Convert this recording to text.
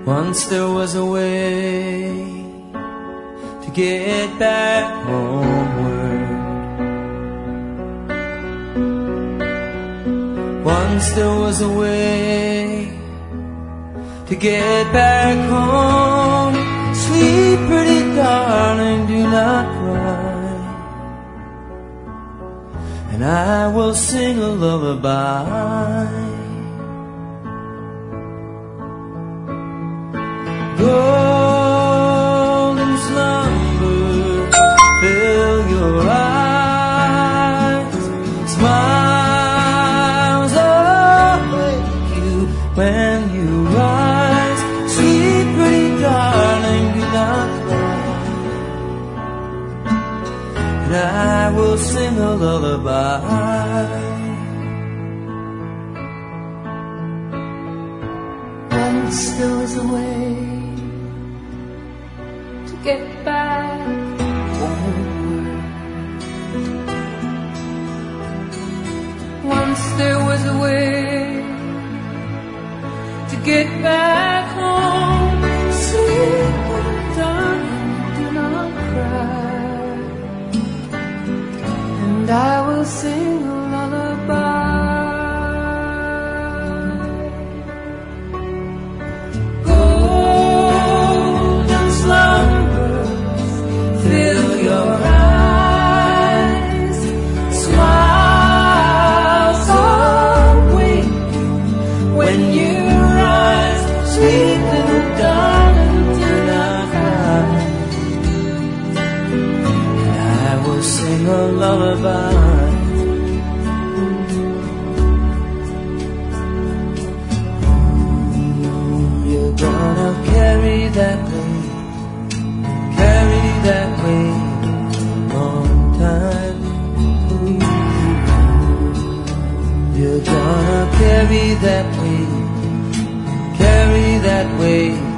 Once there was a way to get back homeward. Once there was a way to get back home. Sleep, pretty darling, do not cry, and I will sing a lullaby. Golden slumber, fill your eyes. Smiles awake you when you rise. Sleep, pretty darling, do not cry, and I will sing a lullaby. Once there was a way to get back homeward. Once there was a way to get back home. Sleep, darling, do not cry, and I will sing a lullaby. Sing a lullaby. You're gonna carry that way a long time. You're gonna carry that way